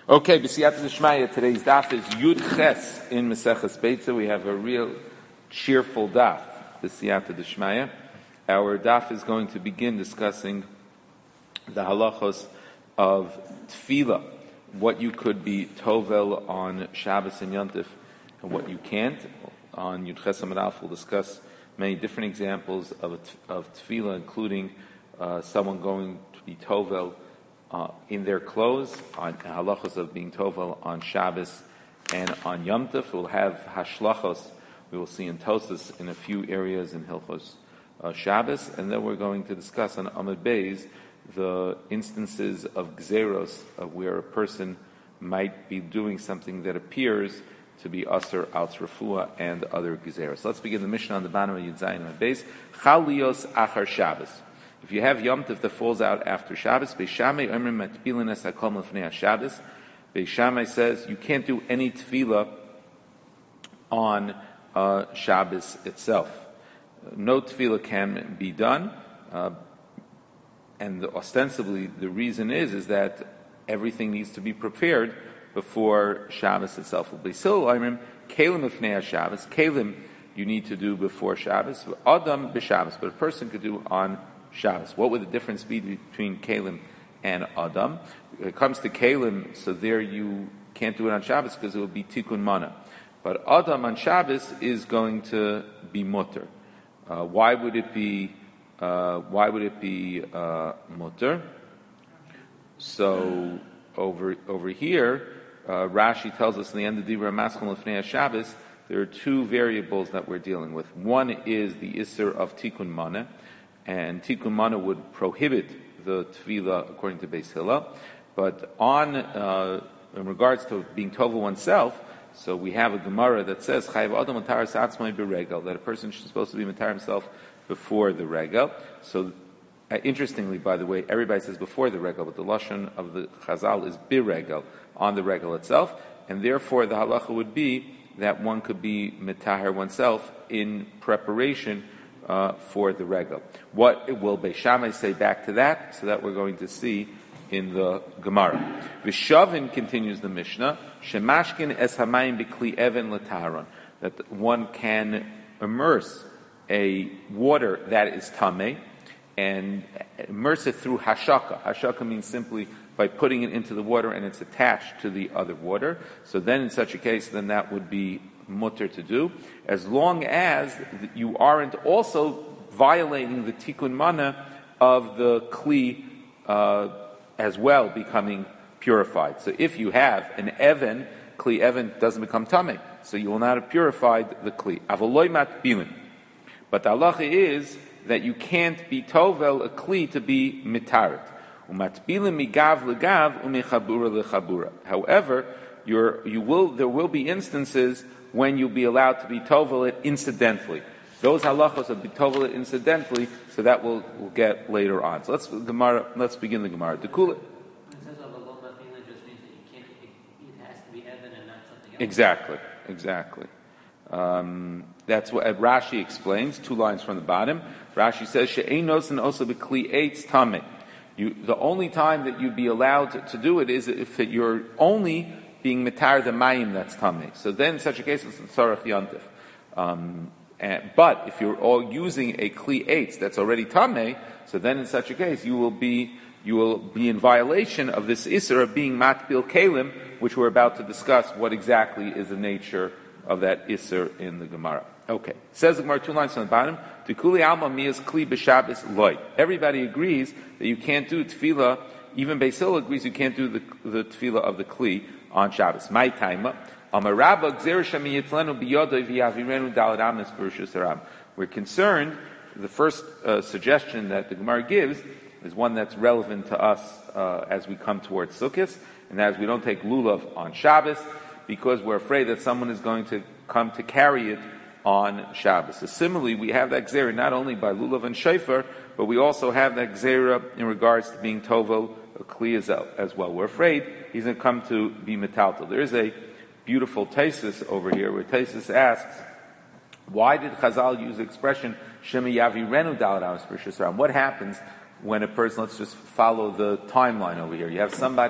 Okay, B'siyata D'Shmaya, today's daf is Yud Ches in Maseches Beitza. We have a real cheerful daf, B'siyata D'Shmaya. Our daf is going to begin discussing the halachos of tefillah, what you could be tovel on Shabbos and Yontif, and what you can't. On Yud Ches Amud Aleph, we'll discuss many different examples of tefillah, including someone going to be tovel in their clothes, on halachos of being tovel on Shabbos and on Yom Tov. We'll have hashlachos, we will see in Tosas in a few areas in Hilchos Shabbos, and then we're going to discuss on Amud Beis the instances of gzeros, where a person might be doing something that appears to be Asr al Tzrufua and other gzeros. So let's begin the Mishnah on the bottom of Yud Zayin Amud Beis. Chalios achar Shabbos. If you have Yom Tov that falls out after Shabbos, Beis Shammai omrim matpilin es hakol lefnei Shabbos. Beis Shammai says you can't do any tefillah on Shabbos itself. No tefillah can be done, and ostensibly the reason is that everything needs to be prepared before Shabbos itself. Beis Hillel omrim kelim lefnei Shabbos. Kelim you need to do before Shabbos. Adam b'Shabbos, but a person could do on Shabbos. What would the difference be between Kalim and Adam? When it comes to Kalim, so there you can't do it on Shabbos because it will be Tikkun Mana. But Adam on Shabbos is going to be mutter. Why would it be mutter? So over here, Rashi tells us in the end of Dibra Maschal Lefnei Shabbos, there are two variables that we're dealing with. One is the Isser of Tikkun Mana, and Tikkun Mana would prohibit the tefillah according to Beis Hillel. But in regards to being tovel oneself, so we have a Gemara that says Chayav Adam Mataras Atzmai B'Regel, that a person is supposed to be matar himself before the regel. So interestingly, by the way, everybody says before the regel, but the lashon of the Chazal is B'Regel, on the regel itself, and therefore the halacha would be that one could be matar oneself in preparation for the regel. What will Beis Shammai say back to that? So that we're going to see in the Gemara. Vishavin continues the Mishnah. Shemashkin es hamayim b'kli even l'taharon. That one can immerse a water that is tameh and immerse it through hashaka. Hashaka means simply by putting it into the water and it's attached to the other water. So then in such a case, then that would be mutter to do, as long as you aren't also violating the tikkun mana of the kli as well, becoming purified. So if you have an even, kli even doesn't become tameh, so you will not have purified the kli. Avaloi matbilin. But the halacha is that you can't be tovel a kli to be mitaret. Umatbilin migav legav umechabura lechabura. However, there will be instances when you'll be allowed to be tovel it incidentally. Those halachos will be tovel it incidentally, so that we'll get later on. So let's begin the Gemara. The Kula. Exactly. That's what Rashi explains. 2 lines from the bottom. Rashi says, "She'einos and also b'kli eitz tameh." The only time that you'd be allowed to do it is if you're only being mitar the mayim that's tameh. So then, in such a case, it's tzarech yantif. But if you're all using a kli eitz that's already tameh, so then in such a case you will be in violation of this isser of being matbil kalim, which we're about to discuss. What exactly is the nature of that isser in the Gemara? Okay, says the Gemara 2 lines on the bottom. Tikuli alma miyas kli b'Shabbos loy. Everybody agrees that you can't do tefillah. Even Beis Hillel agrees you can't do the tefillah of the kli on Shabbos. My time. We're concerned. The first suggestion that the Gemara gives is one that's relevant to us as we come towards Sukkot, and that is we don't take lulav on Shabbos because we're afraid that someone is going to come to carry it on Shabbos. So similarly, we have that gzera not only by lulav and shofar, but we also have that gzera in regards to being tovel a kli as well. We're afraid he's going to come to be metaltal. There is a beautiful Taisus over here where Taisus asks, why did Chazal use the expression Shema Yavirenu Dalet Amos B'Rishus Haram? What happens when a person, let's just follow the timeline over here. You have somebody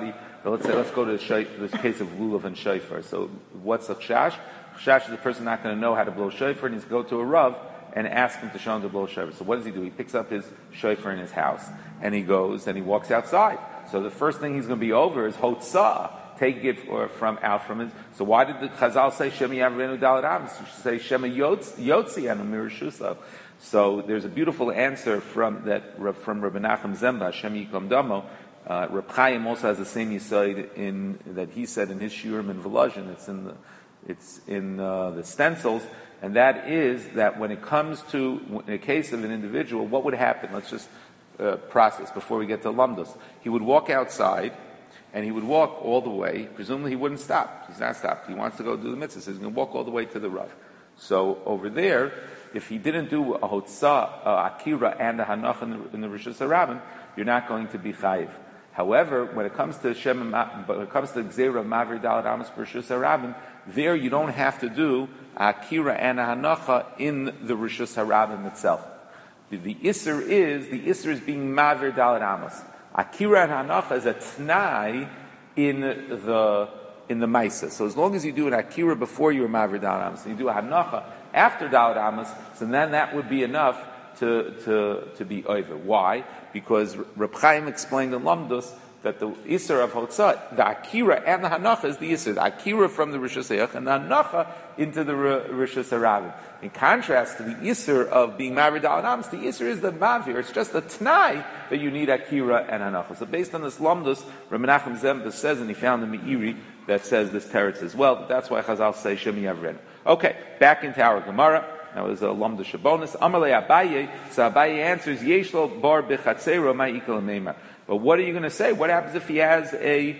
So let's go to this case of lulav and shofar. So what's a chash? Chash is the person not going to know how to blow shofar, and he's going to go to a rav and ask him to show him to blow shofar. So what does he do? He picks up his shofar in his house, and he goes and he walks outside. So the first thing he's going to be over is hotzah, take it from his. So why did the Chazal say Shema Yavrenu Daled Amos? You should say Shema Yotzi Anu Mirushusa. So there's a beautiful answer from Rabbi Nachum Zemba, Hashem Yikom Damo. Reb Chaim also has the same yisoid in that he said in his shiurim in Volozhin. It's in the stencils, and that is that when it comes to in a case of an individual, what would happen? Let's just process before we get to Lamdos. He would walk outside, and he would walk all the way. Presumably, he wouldn't stop. He's not stopped. He wants to go do the mitzvah, so he's going to walk all the way to the Rav. So over there, if he didn't do a hotzah, akira, and a hanach in the Rishus HaRabim, you're not going to be chayiv. However, when it comes to Gzeira of Mavir Daled Amos Rishus HaRabim, there you don't have to do akira and a hanacha in the Rishus HaRabim itself. The Isser is being Mavir Daled Amos. Akira and hanacha is a t'nai in the Maisa. So as long as you do an akira before you were Mavir Daled Amos, and you do a hanacha after Daled Amos, so then that would be enough to be over. Why? Because Reb Chaim explained in Lamdos that the Isser of Hotzah, the Akira and the Hanacha is the Isser. The Akira from the Rishus Hayach and the Hanacha into the Rishus HaRabim. In contrast to the Isser of being Mavir Daled Amos, the Isser is the Mavir. It's just a T'nai that you need Akira and Hanacha. So based on this Lamdos, Rabbi Nachum Zemba says, and he found the Meiri that says this teretz as well. That's why Chazal say Shemi Yavren. Okay, back into our Gemara. Now there's a Lamda Shabonis. Amalei Abaye. So Abaye answers, Yeshlo bar bechatzero ma'ikal meimar. But what are you going to say? What happens if he has a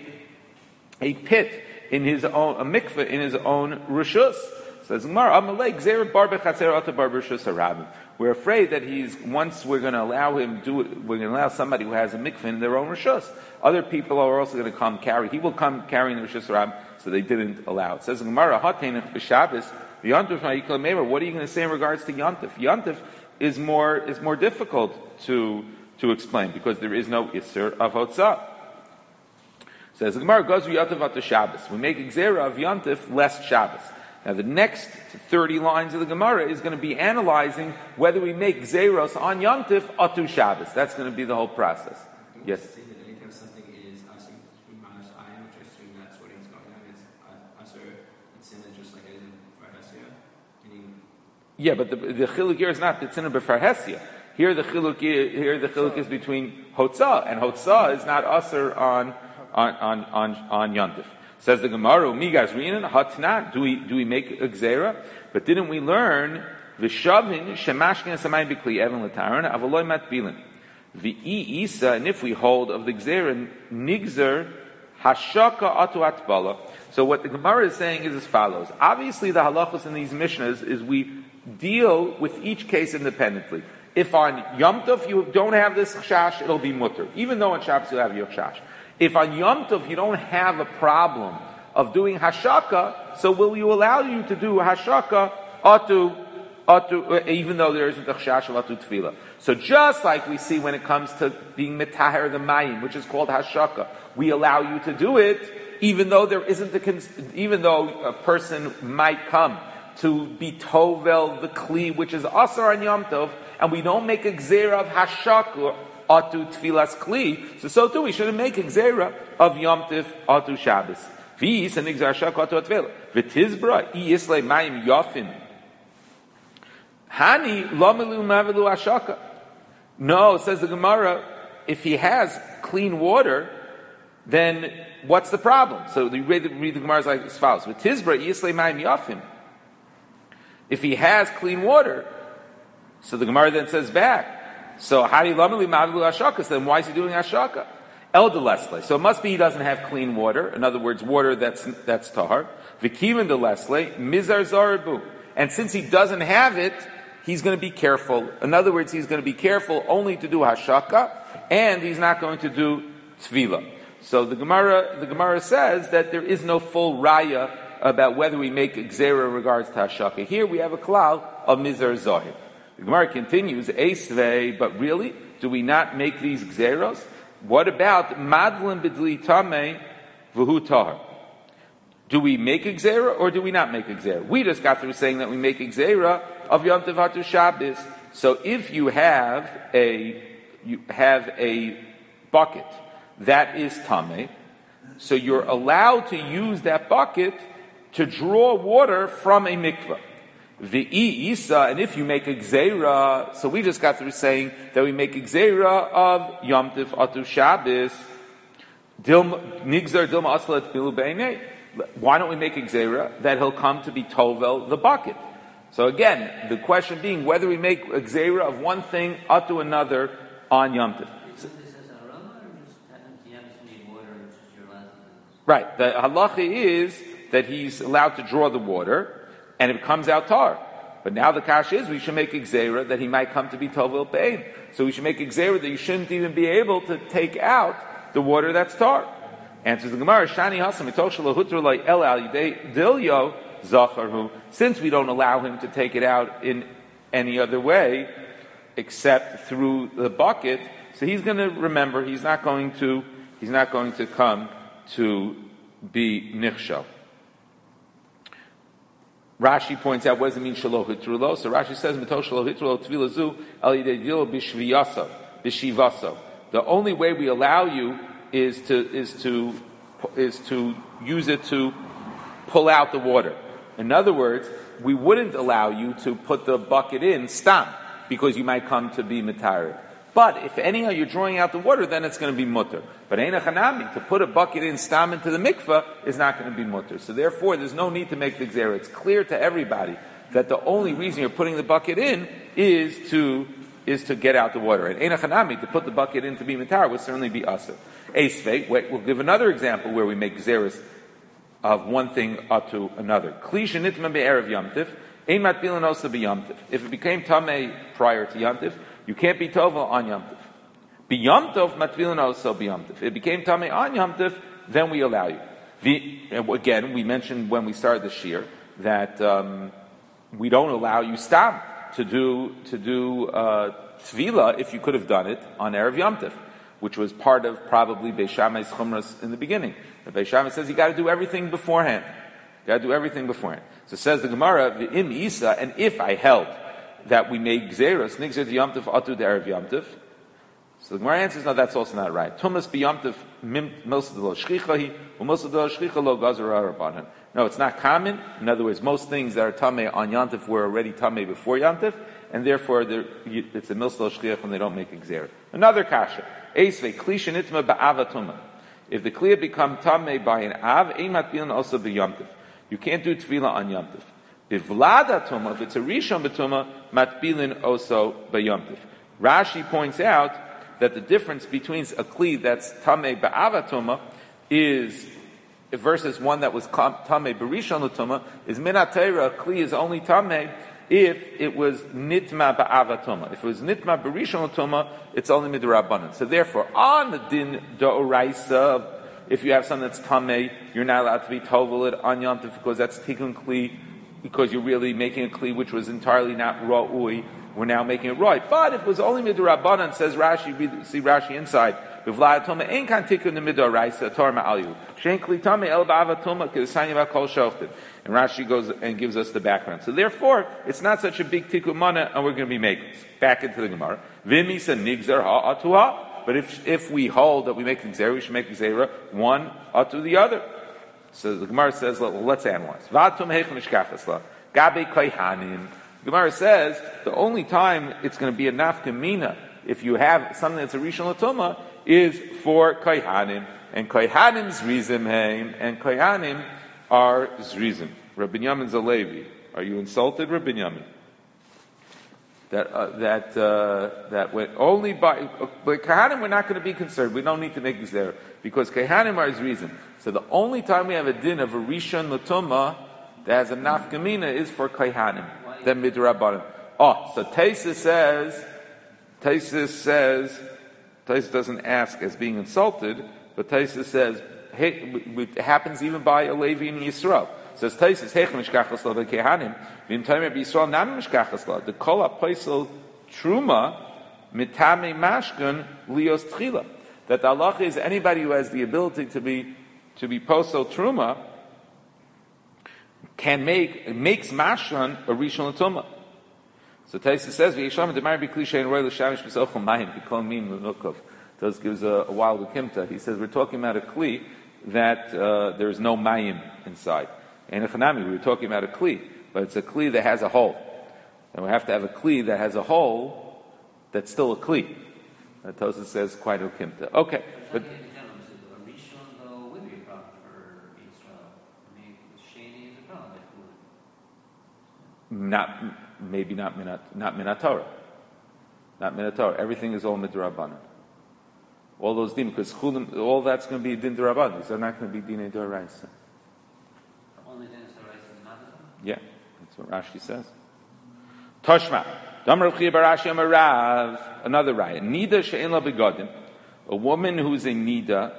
pit in his own, a mikveh in his own rishus? Says Gemara, Amalei gzeira bar bechatzero ata bar rishus harabim. We're afraid that once we're going to allow him do it, we're going to allow somebody who has a mikveh in their own rishus. Other people are also going to come carry. He will come carrying the rishus harabim, so they didn't allow it. Says Gemara, Hatein b'Shabbos. Yontif ma'ikal meimar. What are you going to say in regards to Yontif? Yontif is more difficult to explain because there is no Isser of Hotzah. Says the Gemara goes Yontif at the Shabbos. We make Gzeira of Yontif less Shabbos. Now the next 30 lines of the Gemara is going to be analyzing whether we make Gzeiros on Yontif atu Shabbos. That's going to be the whole process. Yes. Yeah, but the chiluk here is not B'tzina b'farhesia. Here the chiluk is between Hotzah, and Hotzah is not Aser on Yontif. Says the Gemara, Migas Rinan Hatnan. Do we make a Gzeira? But didn't we learn V'shavin Shemashkin Samayim B'Kli Evan L'Taran Avaloy Matbilin V'i Isa? And if we hold of the Gzeira Nigzer Hashaka Atu Atbala. So what the Gemara is saying is as follows. Obviously, the halachos in these mishnahs is we deal with each case independently. If on Yom Tov you don't have this chash, it'll be mutter. Even though on Shabbos you'll have your chash. If on Yom Tov you don't have a problem of doing hashaka, so will you allow you to do hashaka even though there isn't a chash of atu tefillah. So just like we see when it comes to being mitaher the mayim, which is called hashaka, we allow you to do it even though there isn't even though a person might come to be tovel the kli, which is asar on Yom Tov, and we don't make a gzeira of hashaka atu tfilas kli. So too we shouldn't make a gzeira of Yom Tov atu Shabbos. V'yis and igzar hashaka atu tefillah. V'tizbra iyislei mayim yofim. Hani lomelu mavilu hashaka. No, says the Gemara, if he has clean water, then what's the problem? So you read the Gemara like as follows: V'tizbra iyislei mayim yofim. If he has clean water, so the Gemara then says back, so Hari Lamali Mavilu Hashaka, so then why is he doing Hashaka? El de Lesle. So it must be he doesn't have clean water, in other words, water that's tahar. Vikivin de Lesle, Mizar Zarabu. And since he doesn't have it, he's going to be careful. In other words, he's going to be careful only to do Hashaka, and he's not going to do Tvila. So the Gemara says that there is no full raya about whether we make gzeira in regards to hashaka. Here we have a klal of mizar zohir. The Gemara continues, Eisvei, but really, do we not make these gzeiros? What about madlin b'dli tamei v'hu tahar. Do we make a gzera or do we not make a gzera? We just got through saying that we make a gzera of Yom Tov Hatu Shabbos. So if you have a bucket that is tameh, so you're allowed to use that bucket to draw water from a mikveh. V'i isa, and if you make a gzera, so we just got through saying that we make a gzera of Yom Tov Hatu Shabbos. Nigzer dilma aslet bilu beinei. Why don't we make a gzera that he'll come to be tovel the bucket? So again, the question being whether we make a gzera of one thing to another on Yom Tov. Right. The halacha is that he's allowed to draw the water, and it comes out tar. But now the kash is we should make a gzera that he might come to be tovel pein. So we should make a gzera that you shouldn't even be able to take out the water that's tar. Answers the Gemara, Shani Hasam Itoshalahutrulai El Al Dilyo Zacharhu. Since we don't allow him to take it out in any other way except through the bucket, so he's going to remember he's not going to come to be nichshel. Rashi points out what does it mean shelo hitrulo? So Rashi says mitosh shelo hitrulo tvilazu el yidei dilo b'shivaso. The only way we allow you is to use it to pull out the water. In other words, we wouldn't allow you to put the bucket in stam because you might come to be mitarid. But if anyhow you're drawing out the water, then it's going to be mutter. But eina chanami, to put a bucket in stam into the mikveh is not going to be mutter. So therefore, there's no need to make the gzera. It's clear to everybody that the only reason you're putting the bucket in is to get out the water. And eina chanami, to put the bucket in to be mitar would certainly be asur. Esvei, we'll give another example where we make gzeras of one thing to another. Kli shenitma be'erev Yom Tov, ein matbilan osa b'Yom Tov. If it became tamei prior to Yom Tov, you can't be tovel on Yom Tov. B'Yom Tov matbilan osa b'Yom Tov. If it became tamei on Yom Tov, then we allow you. Again, we mentioned when we started the shir that we don't allow you stam to do tvila if you could have done it on erev Yom Tov, which was part of probably Beis Shammai's chumras in the beginning. The Beis Shammai says you got to do everything beforehand. You got to do everything beforehand. So says the Gemara, v'im isa, and if I held that we made gzeros nigzer Yom Tov atu erev Yom Tov, so the Gemara answers, no, that's also not right. Tumas b'Yom Tov most of the lo shchicha hi, most of the lo shchicha lo gazer harabanan. No, it's not common. In other words, most things that are tamei on Yom Tov were already tamei before Yom Tov, and therefore it's a milsel shchiach when they don't make a gzera. Another kasha. Esvei kli shenitma ba'avatuma. If the kliya become tamei by an av, ein matbilan also b'Yom Tov. You can't do tefillah on Yom Tov. Bivlada tuma, if it's a rishon b'tuma, matbilin also b'Yom Tov. Rashi points out that the difference between a kli that's tamei ba'avatuma is versus one that was tamei b'rishon l'tuma is minatera. Kli is only tamei if it was nitma ba'avatuma. If it was nitma b'rishon l'tuma, it's only midrabanan. So therefore, on the din d'oraisa, if you have something that's tamei, you're not allowed to be tovel it on Yom Tov because that's tikkun kli, because you're really making a kli which was entirely not ra'ui. We're now making it right. But if it was only midrabanan, says Rashi, see Rashi inside, b'vlad toma ein kan tikkun midoraisa tor ma'alyu shein kli tamei el ba'avatuma k'desayim b'kol shoftim. And Rashi goes and gives us the background. So therefore, it's not such a big tikkun mana, and we're going to be making back into the Gemara. V'misa nigzer ha'atuha. But if we hold that we make the gzera, we should make the gzera one atu the other. So the Gemara says, let's analyze. V'atum heichon ishkachas la gabe kohanim. The Gemara says the only time it's going to be a nafkamina if you have something that's a rishon l'tuma is for kohanim, and kohanim zrizim heim, and kohanim are zrizim. Rabbi Yamin Zalevi, are you insulted, Rabbi Yamin? That when only by kohanim we're not going to be concerned. We don't need to make gzera because kohanim are zrizim. So the only time we have a din of a rishon l'tuma that has a nafkamina is for kohanim. Then midrabanan. So Taisus doesn't ask as being insulted, but Taisus says, hey, it happens even by a Levi in Yisrael. Says Taisus, heichem mishkachas la v'kehanim, v'imtaymer b'Yisrael nam mishkachas la, the kol ha'poisel truma mitame mashgun lios tchila. That the halacha is anybody who has the ability to be to be posel truma makes mashran a rishon l'tumah. So Taisa says, "V'yishlam demar b'klishay and roy l'shamish b'sochel mayim b'kol mim l'nukov." Tos gives a wild ukimta. He says we're talking about a kli that there is no mayim inside. And echanami, we were talking about a kli, but it's a kli that has a hole, and we have to have a kli that has a hole that's still a kli. Tosa says quite ukimta. Okay, but. Not minat Torah. Not minat Torah. Everything is all midrabanan. All those din, because chulim, all that's going to be din derabanan. These are not going to be din d'oraisa. Only din d'oraisa, not the Yeah, that's what Rashi says. Toshma, Damar Rav Chia bar Rashi Amar Rav. Another raya. Nida she'en la begadim. A woman who's a nida.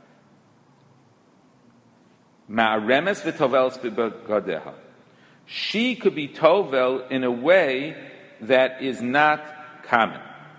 Ma'aremes v'toveles begadeha. She could be tovel in a way that is not common.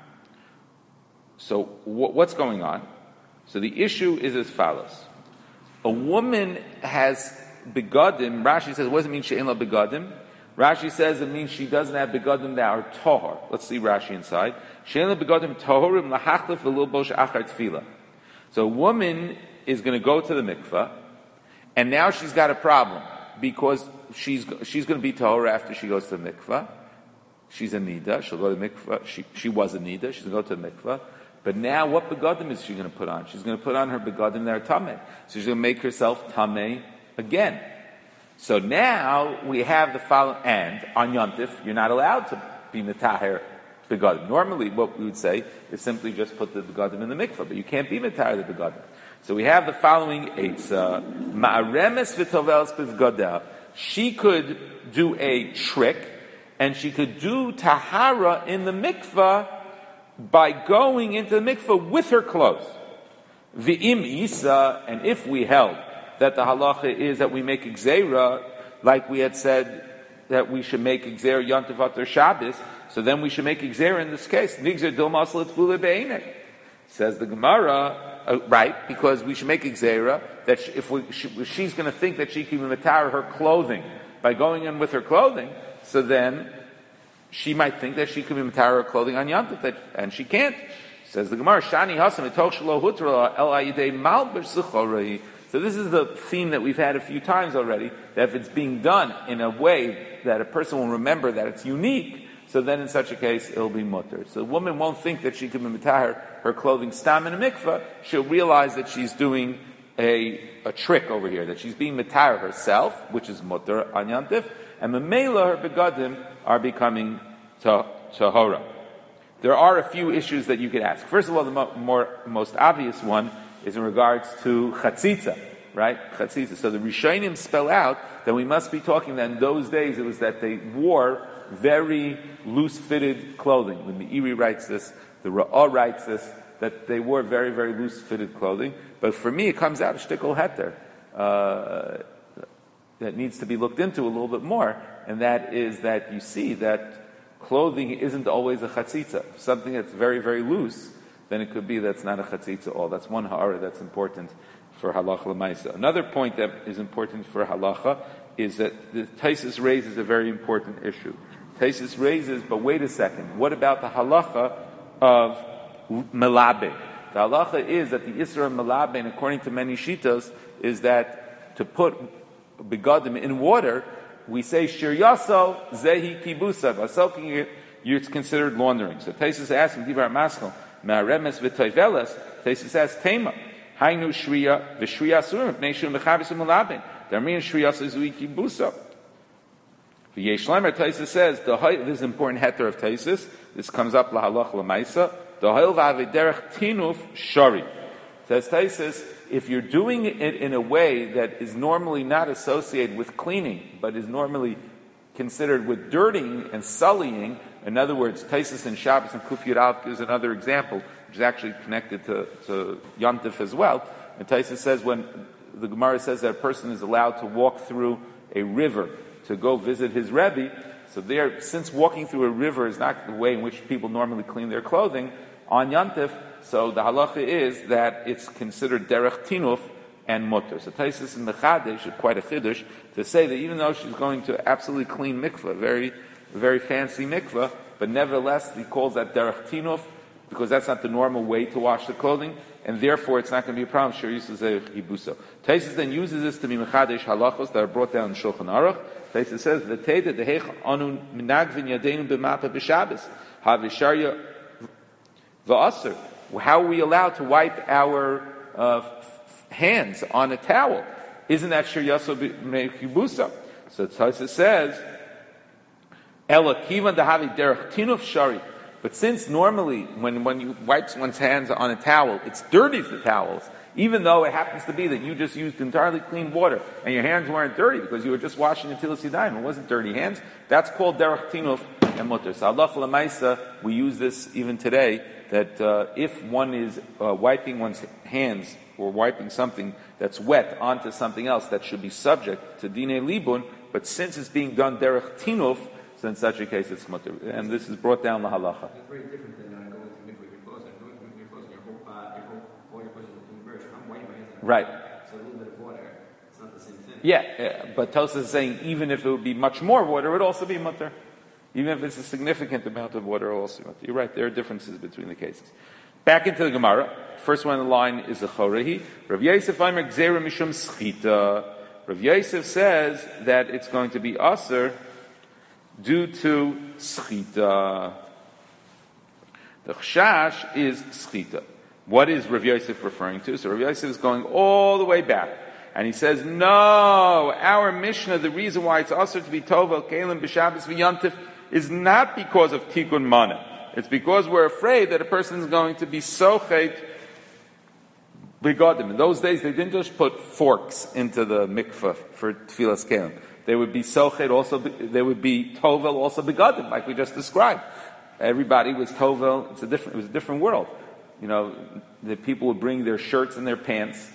So what's going on? So the issue is as follows. A woman has begadim. Rashi says, what does it mean she'en la begadim? Rashi says it means she doesn't have begadim that are tohar. Let's see Rashi inside. She'en la begadim toharim lahachlif v'lilbosh achar tefillah. So a woman is going to go to the mikveh, and now she's got a problem. Because she's going to be Torah after she goes to the mikveh. She's a nida. She'll go to the mikveh. She was a nida. She's going to go to the mikveh. But now, what begadim is she going to put on? She's going to put on her begadim that are tameh. So she's going to make herself tameh again. So now we have the following. And on Yontif, you're not allowed to be metaher begadim. Normally, what we would say is simply just put the begadim in the mikveh, but you can't be metaher the begadim. So we have the following eitzah. Ma'aremes v'tovels b'vgadeh. She could do a trick, and she could do tahara in the mikveh by going into the mikveh with her clothes. V'im isa, and if we held that the halacha is that we make gzeira, like we had said that we should make gzeira yontiv atar Shabbos, so then we should make gzeira in this case. Nigzer dilmas l'tbule be'enei. Says the Gemara. Right, because we should make a gzeira that if she's going to think that she can matar her clothing by going in with her clothing, so then she might think that she can matar her clothing on Yantif, and she can't. Says the Gemara, Shani Hasam etoch shelo hutra el ayidei malbish zuchorei. So this is the theme that we've had a few times already, that if it's being done in a way that a person will remember that it's unique, so then in such a case, it'll be mutter. So the woman won't think that she can be matahar her clothing stam in a mikveh. She'll realize that she's doing a trick over here, that she's being matahar herself, which is mutter on yantif, and memela her begadim are becoming tahora. There are a few issues that you could ask. First of all, the most obvious one is in regards to chatzitza, right? Chatzitza. So the Rishonim spell out that we must be talking that in those days it was that they wore very loose-fitted clothing. When the Iri writes this, the Ra'ah writes this, that they wore very, very loose-fitted clothing. But for me, it comes out of shtickle heter that needs to be looked into a little bit more, and that is that you see that clothing isn't always a chatzitza. Something that's very, very loose, then it could be that's not a chatzitza at all. That's one ha'ara that's important for halacha l'maisa. Another point that is important for halacha is that the Taisus raises a very important issue. Taisus raises, but wait a second, what about the halacha of melabe? The halacha is that the isra of melabe, according to many shitas, is that to put begadim in water, we say shir yaso zehi kibusa. By soaking it, it's considered laundering. So Taisus asks him, Dibar Maskal, ma'aremes v'toiveles, Taisus asks, Tema, hainu shriya v'shriya surim, meishu mechabis melabe. Darmin shriya zehi kibusa. V'yesh Lemer, Taisus says, this is important heter of Taisus. This comes up lahalach l'maisa. The hoil v'avederech tinuf shari. Says Taisus, if you're doing it in a way that is normally not associated with cleaning, but is normally considered with dirtying and sullying, in other words, Taisus and Shabbos and Kuf Yud Aleph is another example, which is actually connected to Yontif as well. And Taisus says when the Gemara says that a person is allowed to walk through a river to go visit his Rebbe, so there, since walking through a river is not the way in which people normally clean their clothing, on Yantif, so the halacha is that it's considered derech tinuf and mutter. So Taisus and Mechadesh is quite a chiddush to say that even though she's going to absolutely clean mikveh, very, very fancy mikveh, but nevertheless he calls that derech tinuf, because that's not the normal way to wash the clothing, and therefore it's not going to be a problem. Sure, used to say hibuso. Taisus then uses this to be Mechadesh halachos that are brought down in Shulchan Aruch. Taisus says, "V'teida dehech anu minagvin yadeinu b'mapa b'Shabbos havisharya v'aser." How are we allowed to wipe our hands on a towel? Isn't that shir yaso b'mechibusa? So Taisus says, "Ela kivan dahavi derech tinuf shari." But since normally when you wipe one's hands on a towel, it's dirty the towels, even though it happens to be that you just used entirely clean water and your hands weren't dirty because you were just washing the tilas yadayim. It wasn't dirty hands. That's called derech tinuf and mutter. So halacha l'maisa, we use this even today, that if one is wiping one's hands or wiping something that's wet onto something else that should be subject to dinei libun, but since it's being done derech tinuf, so in such a case it's mutter. And this is brought down the halacha. It's very different than going to mikveh with your clothes. Going to your clothes, all your clothes are clean version. I'm wiping my hands. Right. So a little bit of water, it's not the same thing. Yeah, but Tosas is saying even if it would be much more water, it would also be mutter. Even if it's a significant amount of water, it will also be mutter. You're right, there are differences between the cases. Back into the Gemara. First one in the line is the Chorehi. Rav Yosef Aimer Gzera Mishum Schita. Rav Yosef says that it's going to be aser due to schita. The chashash is schita. What is Rav Yosef referring to? So Rav Yosef is going all the way back. And he says, no, our Mishnah, the reason why it's also to be tovel, kelim, b'shabbos, v'yantif, is not because of tikkun mana. It's because we're afraid that a person is going to be sochet begodim. In those days, they didn't just put forks into the mikveh for tefillas kelim. They would be sochet also, they would be tovel also begodim, like we just described. Everybody was tovel. It was a different world. You know, the people would bring their shirts and their pants,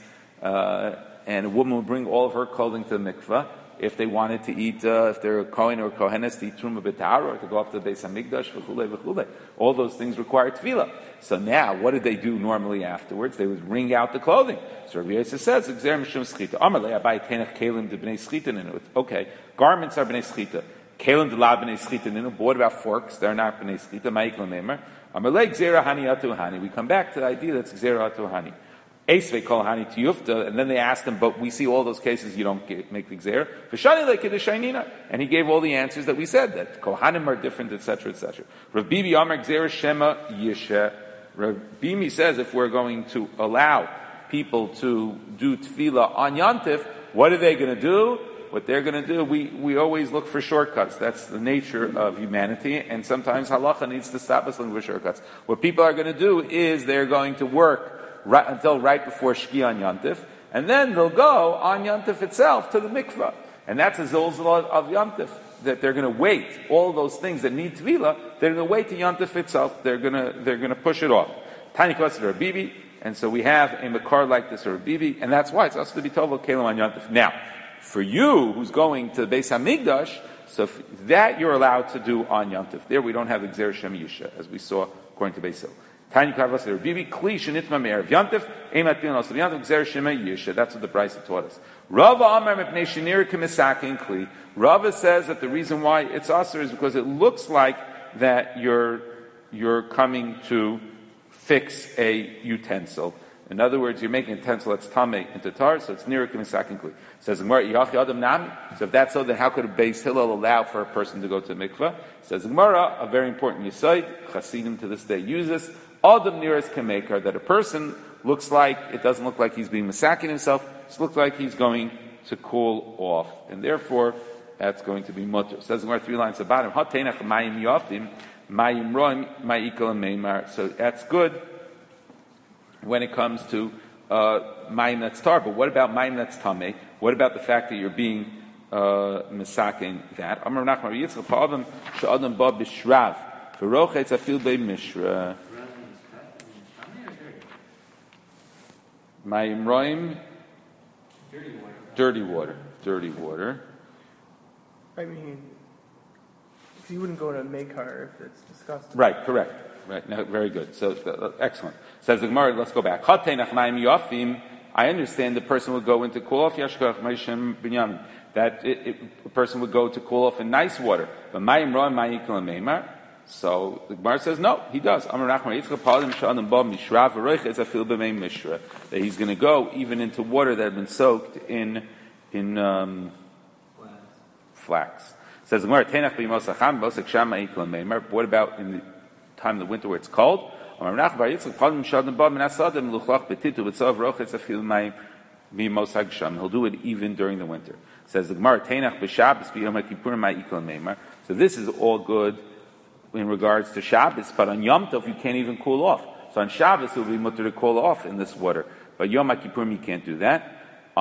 and a woman would bring all of her clothing to the mikveh. If they wanted to eat, if they're a Kohen or a Kohenes, to eat Truma B'Tahara, or to go up to the Beis HaMikdash, v'chulei. All those things require tefillah. So now, what did they do normally afterwards? They would wring out the clothing. So Rabbi Yosef says, Gzer Mishum Schita. Amar le abai tenech kelim de b'nei schita ninu. Okay, garments are b'nei schita. Kelim de la b'nei schita ninu. But what about forks? They're not b'nei schita. Ma'ikla nemer. Amar le Gzera hani atu hani. We come back to the idea that's Gzera atu hani. Esvei kol hani tiyufta, and then they asked him, but we see all those cases you don't make the gzer. V'shani lekidushaynina, and he gave all the answers that we said, that kohanim are different, etc., etc. Rav Bibi Amar gzer shema yishe. Rav Bimi says if we're going to allow people to do tefillah on Yantif, what are they going to do? What they're going to do, we always look for shortcuts. That's the nature of humanity, and sometimes halacha needs to stop us looking for shortcuts. What people are going to do is they're going to work until right before Shki on Yantif, and then they'll go on Yantif itself to the mikvah. And that's a zolzal of Yantif, that they're going to wait. All those things that need tefillah, they're going to wait to Yantif itself. They're going to push it off. Tiny Kosser or Bibi, and so we have a makar like this or a Bibi, and that's why it's also to be tovel kelim on Yantif. Now, for you who's going to the Beis HaMikdash, so that you're allowed to do on Yantif. There we don't have the Gzer Shem Yisha, as we saw according to Beis Hillel. Tiny Kavas or Bibi, Kli Shenitma Me'er Yantif, Eimat Pilin also Yantif, Gzer Shem Yisha. That's what the Brisa taught us. Rava Amar Mepnei Shenir Kemisakin Kli. Rava says that the reason why it's aser is because it looks like that you're coming to fix a utensil. In other words, you're making a utensil that's tameh into tar, so it's near kemisakin kli. Says Gemara, Yachi Adam Nami. So if that's so, then how could a Beis Hillel allow for a person to go to mikveh? Says Gemara, a very important yisoid, Chasidim to this day use this. Adam nearest kamekar, that a person it doesn't look like he's being misakin himself, it looks like he's going to cool off. And therefore, that's going to be mutter. Says Gemara, 3 lines at the bottom, Hatenach mayim yafim, mayim roim, ma'ikal meimar. So that's good when it comes to mayim that's tar. But what about mayim that's tameh? What about the fact that you're being misaking that? Amar Nachman Yitzchak ha'adam she'adam ba b'shrav v'rochetz afil bei mishra. Mayim roim, dirty water. I mean, you wouldn't go to Makar if it's disgusting. Right, correct. Right, no, very good. So, excellent. Says the Gemara, let's go back. Chatenach mayim yafim, I understand the person would go into cool off Yashkach Maishem Binyamin. That a person would go to cool off in nice water. But Mayim Ra Mayikal Meimar. So the Gemara says no, he does. That he's going to go even into water that had been soaked in flax. Says the Gemara, what about in the time of the winter where it's cold? He'll do it even during the winter. Says the Gemara, so this is all good in regards to Shabbos, but on Yom Tov you can't even cool off. So on Shabbos it will be mutter to cool off in this water. But Yom HaKippurim you can't do that.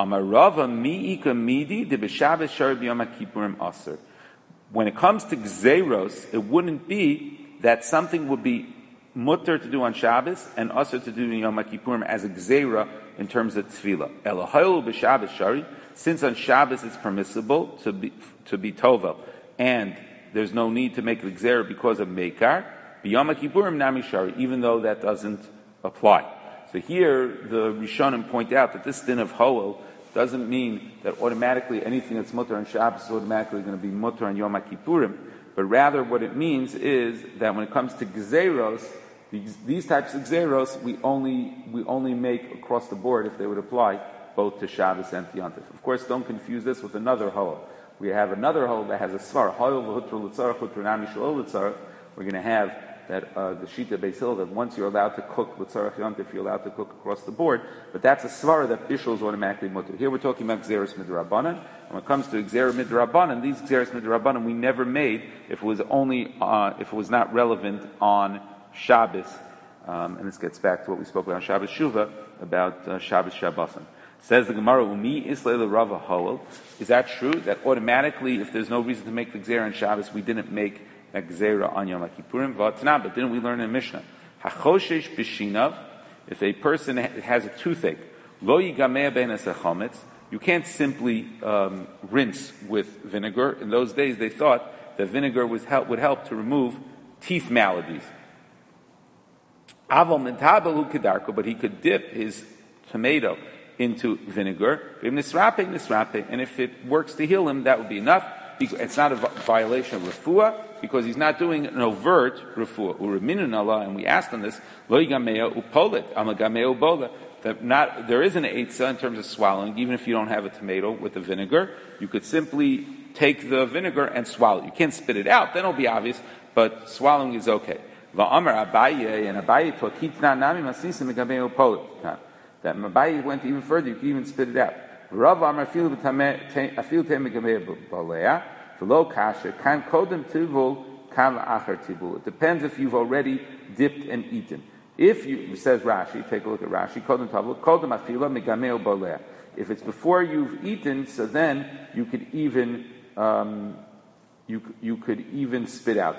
When it comes to Gzeiros, it wouldn't be that something would be mutter to do on Shabbos and usher to do in Yom HaKippurim as a Gzeira in terms of Tefillah. Elohayel b'Shabbos shari, since on Shabbos it's permissible to be Tovel, and there's no need to make the Gzeira because of Meikar, b'Yom HaKippurim nami shari, even though that doesn't apply. So here, the Rishonim point out that this din of Hoel doesn't mean that automatically anything that's mutter on Shabbos is automatically going to be mutter on Yom HaKippurim, but rather what it means is that when it comes to Gzeros, these types of Gzeros, we only make across the board if they would apply both to Shabbos and to Yom Tov. Of course, don't confuse this with another Hoel. We have another Hoel that has a Svar, Hoel v'hutru l'tzarach, hutru nami shalol l'tzarach. We're going to have that the Shita Beis Hillel, that once you're allowed to cook l'tzarach Yom Tov, you're allowed to cook across the board, but that's a Svar that Bishul is automatically mutter. Here we're talking about Gzeros Midrabanan, and when it comes to Gzeros Midrabanan, these Gzeros Midrabanan we never made if it was not relevant on Shabbos, and this gets back to what we spoke about on Shabbos Shuvah, about Shabbos Shabbosim. Says the Gemara, Umi Islay Rava Hoel. Is that true? That automatically, if there's no reason to make the Gzeira on Shabbos, we didn't make a Gzeira on Yom HaKippurim? V'atna, but didn't we learn in Mishnah? Hachoshesh b'shinav, if a person has a toothache, lo yigamea ben esachometz, you can't simply rinse with vinegar. In those days, they thought that vinegar would help to remove teeth maladies. Aval mentabalu kedarko, but he could dip his tomato into vinegar, and if it works to heal him, that would be enough. It's not a violation of refuah, because he's not doing an overt refuah. Uraminun Allah, and we asked on this, lo yigamea upolet, amagamea ubola, that there is an eitzah in terms of swallowing, even if you don't have a tomato with the vinegar, you could simply take the vinegar and swallow it. You can't spit it out, then it'll be obvious, but swallowing is okay. Va'amar Abaye, and Abaye taught kitna nami masisim megamei upolet. That Abaye went even further, you can even spit it out. Rav Amar afil tem megamei balea, v'lo kasher, kan kodem tivul, kan la'achar tivul. It depends if you've already dipped and eaten. If you, says Rashi, take a look at Rashi, kodem tivul, kodem afila megamei balea. If it's before you've eaten, so then you could even you could even spit out.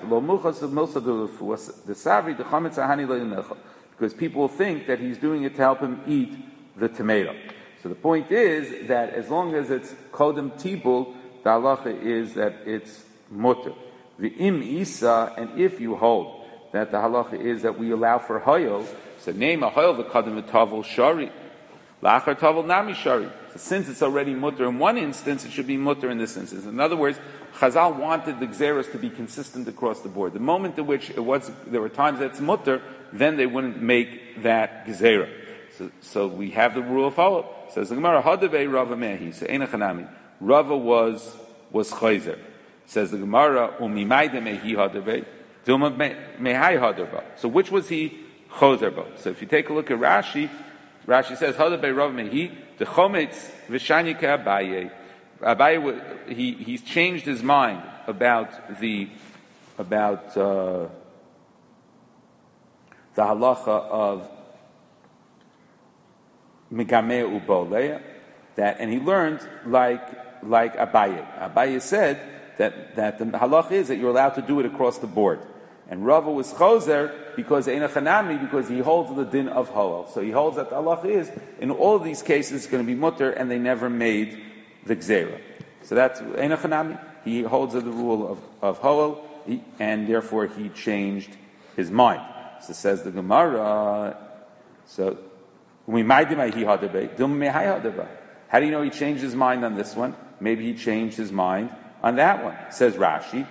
Because people will think that he's doing it to help him eat the tomato. So the point is that as long as it's kodem tibul, the halacha is that it's mutter. The im isa, and if you hold that the halacha is that we allow for hoyel, so name a hoyel the kodem tavel shari, lachar tavel nami shari. So since it's already mutter in one instance, it should be mutter in this instance. In other words, Chazal wanted the gzeros to be consistent across the board. The moment in which there were times that it's mutter, then they wouldn't make that gezerah. So we have the rule of Hoel. Says the Gemara, Hadavei Rava Mehi. So Einachanami. Rava was chayzer. Says the Gemara, Umimayde Mehi Hadavei. Dilma Mehai Hadava. So which was he chozer bo? So if you take a look at Rashi says, Hadavei Rava Mehi, the chometz v'shanyika Abaye. Abaye, he's changed his mind about the halacha of megameh uboleh, and he learned like Abaye. Abaye said that the halacha is that you're allowed to do it across the board. And Rava was chozer because because he holds the din of Hoel. So he holds that the halacha is in all of these cases it's going to be mutter, and they never made the gzeira. So that's Einachanami. He holds the rule of Hoel, and therefore he changed his mind. So says the Gemara, so How do you know he changed his mind on this one? Maybe he changed his mind on that one. Says Rashi,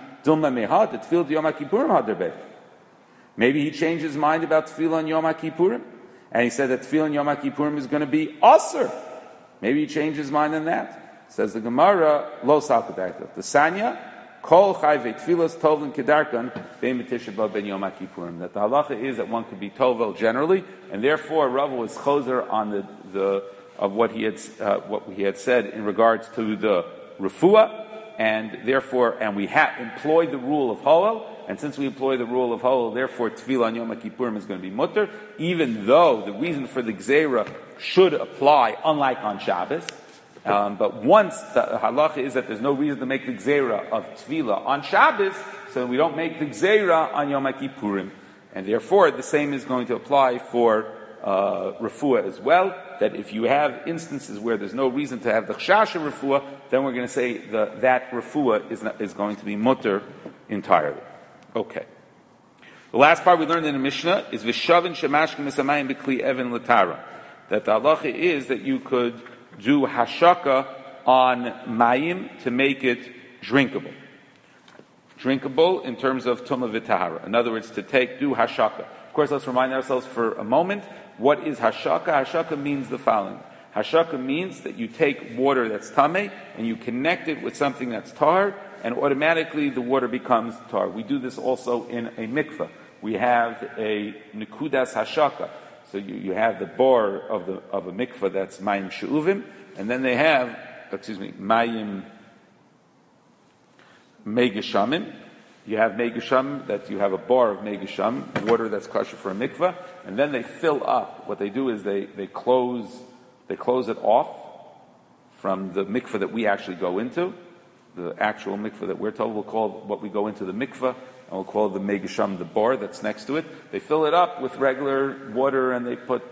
maybe he changed his mind about Tefillah on Yom HaKippurim, and he said that Tefillah on Yom HaKippurim is going to be Asr. Maybe he changed his mind on that. Says the Gemara, Lo Salkadak. The Sanya, Kol Chayve Tefillas Tovin Kedarkan Bein B'Tisha B'Av Ben Yom HaKippurim. That the halacha is that one could be Tovel generally, and therefore Rav was choser on the of what he had said in regards to the refuah, and therefore, and we employ the rule of Hallel, and since we employ the rule of Hallel, therefore Tefillah on Yom HaKippurim is going to be mutter, even though the reason for the Gzeira should apply, unlike on Shabbos. But once the halacha is that there's no reason to make the Gzeira of Tefillah on Shabbos, so we don't make the Gzeira on Yom HaKippurim. And therefore, the same is going to apply for refuah as well, that if you have instances where there's no reason to have the chashash of refuah, then we're going to say that refuah is going to be mutter entirely. Okay. The last part we learned in the Mishnah is Vishavin Shemashkim Esamayim B'Kli Even Latara. That the halacha is that you could do hashaka on mayim to make it drinkable. Drinkable in terms of tumah v'tahara. In other words, do hashaka. Of course, let's remind ourselves for a moment, what is hashaka? Hashaka means the following. Hashaka means that you take water that's tameh and you connect it with something that's tar, and automatically the water becomes tar. We do this also in a mikveh. We have a nekudas hashaka. So you have the bor of a mikveh that's mayim she'uvim, and then they have, mayim megeshamim. You have megeshamim, that you have a bar of megeshamim, water that's kosher for a mikveh, and then they fill up. What they do is they close it off from the mikveh that we actually go into. The actual mikveh that we're told, we'll call what we go into the mikveh, and we'll call the megasham, the bar that's next to it. They fill it up with regular water, and they put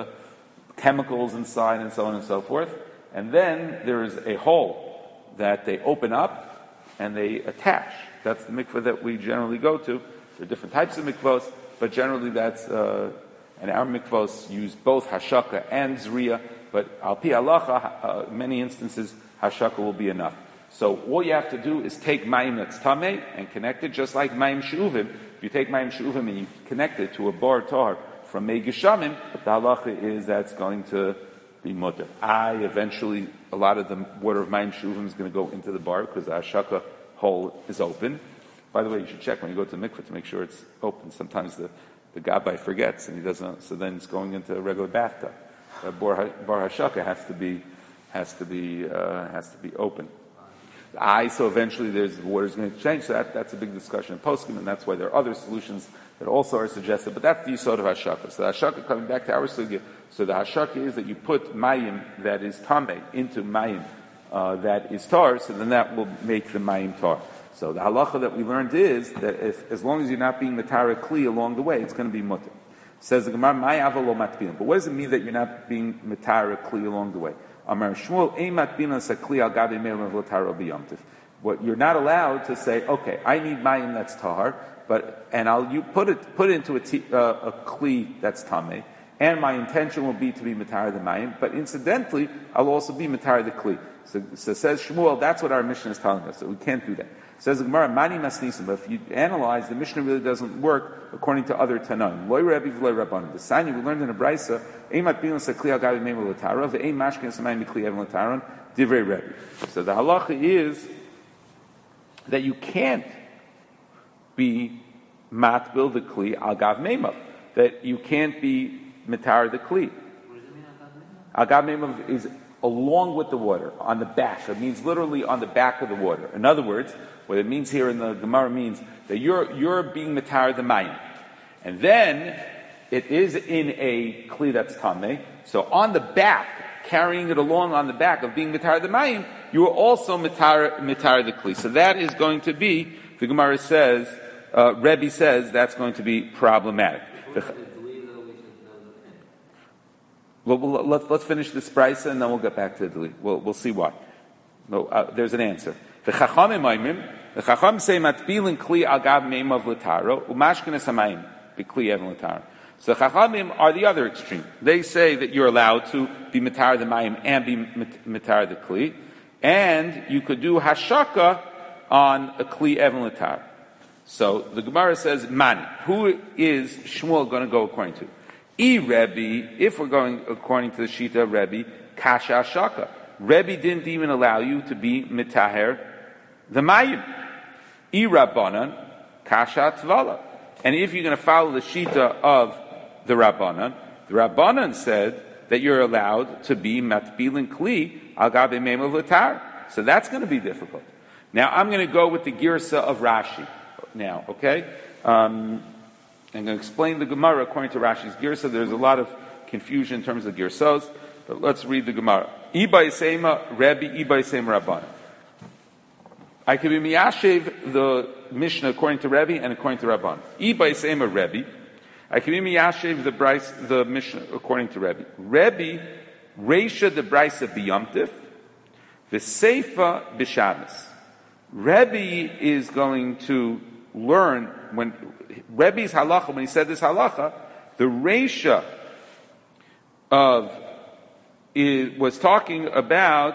chemicals inside, and so on and so forth. And then there is a hole that they open up, and they attach. That's the mikveh that we generally go to. There are different types of mikvahs, but generally that's, and our mikvahs use both hashaka and zriya, but al pi halacha, many instances, hashaka will be enough. So all you have to do is take mayim that's tameh and connect it, just like mayim she'uvim. If you take mayim she'uvim and you connect it to a bar tar from mei geshamim, the halacha is that's going to be mutter. Eventually, a lot of the water of mayim she'uvim is going to go into the bar because the hashaka hole is open. By the way, you should check when you go to the mikveh to make sure it's open. Sometimes the gabbai forgets and he doesn't, so then it's going into a regular bathtub. Bar hashaka has to be open. So eventually the water is going to change. So that's a big discussion in poskim, and that's why there are other solutions that also are suggested. But that's the yisod of hashaka. So the hashaka, coming back to our sugya, so the hashaka is that you put mayim that is tameh into mayim that is tar, so then that will make the mayim tar. So the halacha that we learned is that as long as you're not being matara kli along the way, it's going to be mutter. Says the Gemara, "May avalo matbin." But what does it mean that you're not being matara kli along the way? Amar Shmuel, "Ein matbin sakli al gabi me'im v'latara b'yomtiv." What you're not allowed to say, okay, I need mayim that's tahar, you put it into a kli that's tameh, and my intention will be to be matar the mayim, but incidentally, I'll also be matar the kli. So says Shmuel, that's what our Mishnah is telling us. So we can't do that. Says the Gemara, "Mani masnisim." But if you analyze, the Mishnah really doesn't work according to other Tanaim. Loy Rabbi v'loy Rabbanim. The Sanya we learned in a Brisa, "Ein matbin sakli al gabi me'im v'latara, ve'ein mashkin samayim mikli even lataron." Divrei Rabbi. So the halacha is that you can't be matbil the kli al gav meimav. That you can't be matar the kli. Al gav meimav is along with the water, on the back. It means literally on the back of the water. In other words, what it means here in the Gemara means that you're being matar the mayim. And then, it is in a kli that's tameh. So on the back, carrying it along on the back of being matar the mayim, you are also matar the kli. So that is going to be, the Gemara says, Rebbe says, that's going to be problematic. Well, let's finish this brisa and then we'll get back to the we'll see why. There's an answer. The Chacham say matbilin kli al gav meimav l'taro umashkenes hamayim b'kli even l'taro. So Chachamim are the other extreme. They say that you're allowed to be Matar the Mayim and be Matar the Kli, and you could do Hashaka on a Kli Even Latar. So the Gemara says, Mani, who is Shmuel going to go according to? Rebbe, if we're going according to the Shita of Rebbe, Kasha Hashaka. Rebbe didn't even allow you to be Mitaher the Mayim. Rabbanan, Kasha Tvala. And if you're going to follow the Shita of the Rabbanan said that you're allowed to be matbilin kli al gabe meimav latar. So that's going to be difficult. Now I'm going to go with the girsa of Rashi. Now, okay, I'm going to explain the Gemara according to Rashi's girsa. There's a lot of confusion in terms of girsos, but let's read the Gemara. Ibay sema Rebbe, Ibay sema Rabbanan. I can be miyashev the Mishnah according to Rebbe and according to Rabbanan. Ibay sema Rebbe. I can be miyashev the Mishnah according to Rebbe. Rebbe reisha the brisa b'yomtiv, v'seifa b'shabbos. Rebbe is going to learn when Rebbe's halacha, when he said this halacha, the reisha was talking about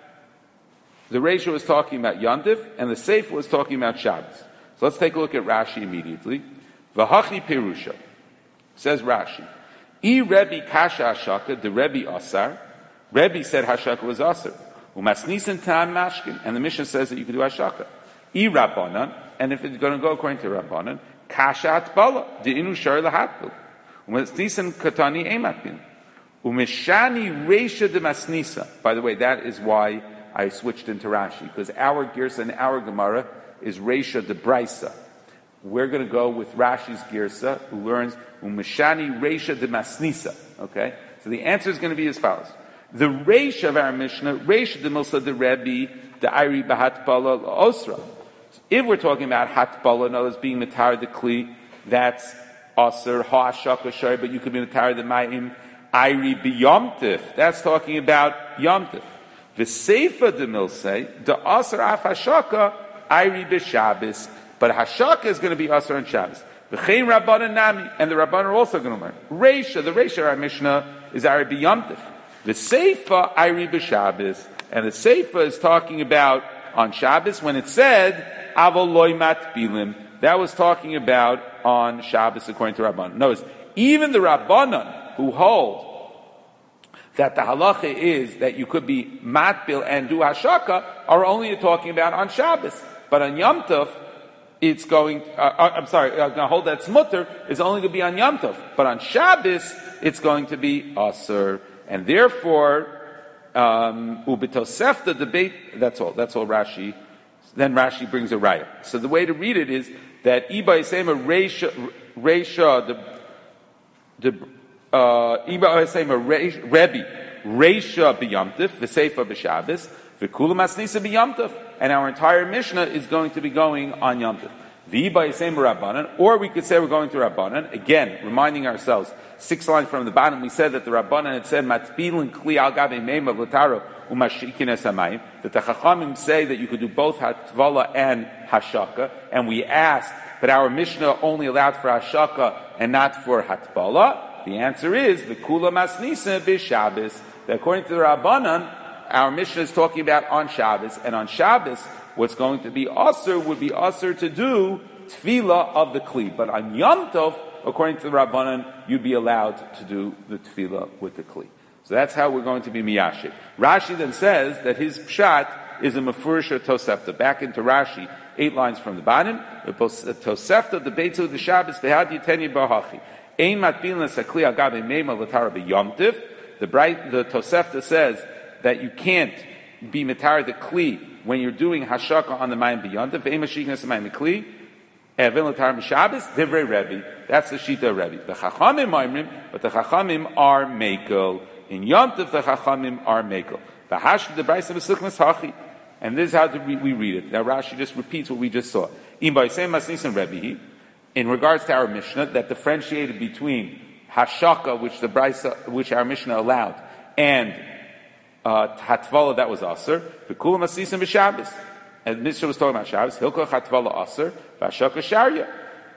Yontif, and the Seif was talking about Shabbos. So let's take a look at Rashi immediately. V'hachi perusha, says Rashi. Rebbe kasha hashaka, the Rebbe asar. Rebbe said hashaka was asar. Umasnisan tam mashkin, and the Mishnah says that you can do hashaka. Rabbanan, and if it's going to go according to Rabbanan, kasha atbala, de'inu shar lahatbil. Umasnisan katani ematbin. Umeshani reisha de masnisa. By the way, that is why I switched into Rashi, because our Girsa and our Gemara is Reisha de Braisa. We're going to go with Rashi's Girsa, who learns Umeshani Reisha de Masnisa. Okay? So the answer is going to be as follows. The Reisha of our Mishnah, Reisha de Milsa de Rebbe, de Iri Bahat Bala Osra. If we're talking about Hatbala, in other words, being Matar the Kli, that's Osir, Ha'ashaka Shari, but you could be Matar the Ma'im, Iri B'yomtif. That's talking about Yomtif. V'seifa de milsei, the asar af hashaka, iri b'Shabbos, but hashaka is going to be asar on Shabbos. V'chein Rabbanan nami, and the Rabbanan are also going to learn. Reisha, the Reisha of our Mishnah is iri b'yomtiv. V'seifa iri b'Shabbos, and the Seifa is talking about on Shabbos when it said avol loy matbilim. That was talking about on Shabbos according to Rabbanan. Notice, even the Rabbanan who hold that the halacha is that you could be matbil and do hashaka are only talking about on Shabbos. But on Yom Tov, it's going, hold that smutter is only going to be on Yom Tov. But on Shabbos, it's going to be asur. And therefore, ubitosef, the debate, that's all Rashi. Then Rashi brings a raya. So the way to read it is that Iba Yisema Reisha, Iba Yisema Rebbe, Reisha b'Yomtiv, V'Seifa b'Shabbos, V'Kula Masnisa b'Yomtiv, and our entire Mishnah is going to be going on Yomtiv. V'Iba Yisema Rabbanan, or we could say we're going to Rabbanan, again, reminding ourselves, 6 lines from the bottom, we said that the Rabbanan had said, Matbilin Kli al Gabe Meima V'Lataro, Umashikin Esamayim, that the Chachamim say that you could do both Hatvala and Hashaka, and we asked, but our Mishnah only allowed for Hashaka and not for Hatvala. The answer is the Kula Masnisa b'Shabbos. That according to the Rabbanan, our Mishnah is talking about on Shabbos, and on Shabbos, what's going to be Asr would be Asr to do Tefillah of the Kli. But on Yom Tov, according to the Rabbanan, you'd be allowed to do the Tefillah with the Kli. So that's how we're going to be Miyashik. Rashi then says that his Pshat is a Mefurish Tosefta. Back into Rashi, 8 lines from the bottom. The Tosefta, the Beitzu, the Shabbos, Behad Yiteni Bahachi. Ein matbilin sakli agabe meima l'tara b'yomtiv. The Tosefta says that you can't be mitar the kli when you're doing hashaka on the mayim b'yomtiv. Ein mashiknas mayim kli evin l'tara b'Shabbos. Divrei Rebbe. That's the shita of Rebbe. The Chachamim ma'imrim, but the Chachamim are mekel. In Yomtiv, the Chachamim are mekel. The hash the brayse b'suknas hachi. And this is how we read it. Now Rashi just repeats what we just saw. In b'yisem masnisan Rebbe. In regards to our Mishnah, that differentiated between hashaka, which our Mishnah allowed, and hatvala, that was aser. The kula masisim b'Shabbos, and Mishnah was talking about Shabbos. Hilka hatvala aser, v'hashaka sharia.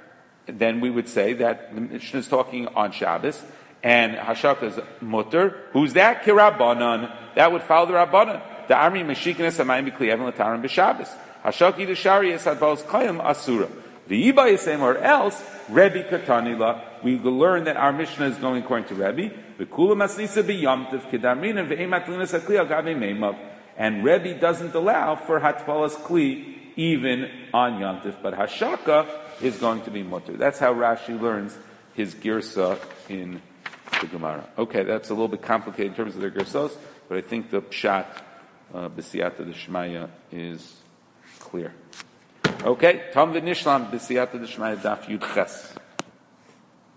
then we would say that the Mishnah is talking on Shabbos, and Hashaka is mutter. Who's that? Kirabanan. That would follow the Rabbanan. The Army Meshikinas Amayim B'Kli Even L'Tarim B'Shabbos. Hashaki the Shari Esadbal's Kayim Asura. The Iba is saying, or else, Rebbe Katanila. We will learn that our Mishnah is going according to Rebbe. V'Kula Masnisa B'Yamtiv Kedarmin and V'Emat Linas Akli Agave Meimav. And Rebbe doesn't allow for Hatpalas Kli even on Yamtiv, but Hashaka is going to be mutter. That's how Rashi learns his girsa in the Gemara. Okay, that's a little bit complicated in terms of their girsos, but I think the pshat b'siyata d'shmaya is clear. Okay, Tam v'nishlam b'siyata d'shmaya daf yud ches.